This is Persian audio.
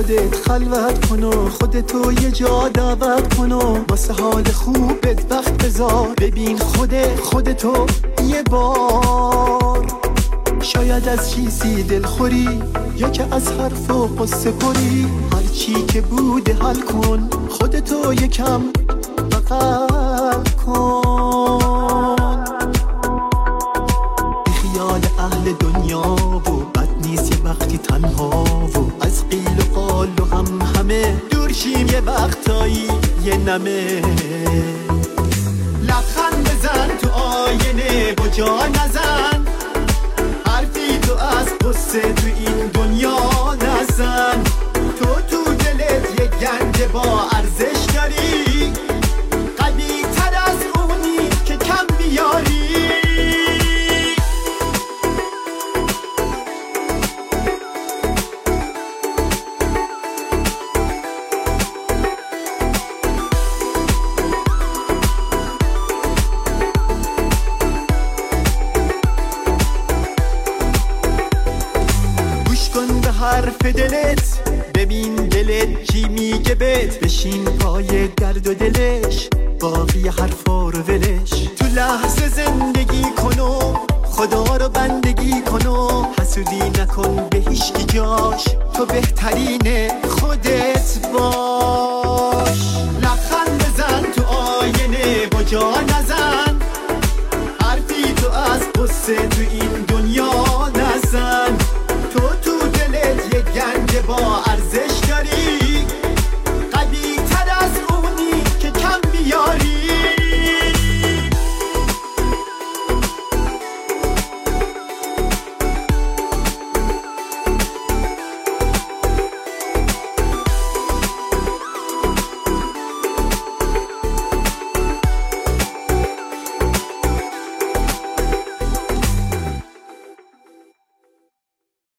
خودت خلوت کن و خودتو یه جا دعوت کن و واسه حال خوبت وقت بذار، ببین خودتو یه بار. شاید از چیزی دلخوری یا که از حرف و قصه پری، هر چی که بوده حل کن، خودتو یکم بغل کن. بی خیال اهل دنیا و بد نیست یه وقتی تنها و از قیل و قال و همه دور شیم یه وقتایی یه نمه. لبخند بزن تو آینه با جا نزن، حرفی تو از قصه تو این دنیا نزن. تو دلت یه گنج با ارزش داری، قوی تر از اونی که کم بیاری. حرف دلت ببین دلت چی میگه بهت، بشین پای درد و دلش، باقی حرفا رو ولش. تو لحظه زندگی کن و خدا رو بندگی کن و حسودی نکن به هیچکی جاش، تو بهترین خودت باش. لبخند بزن تو آینه با جا نزن،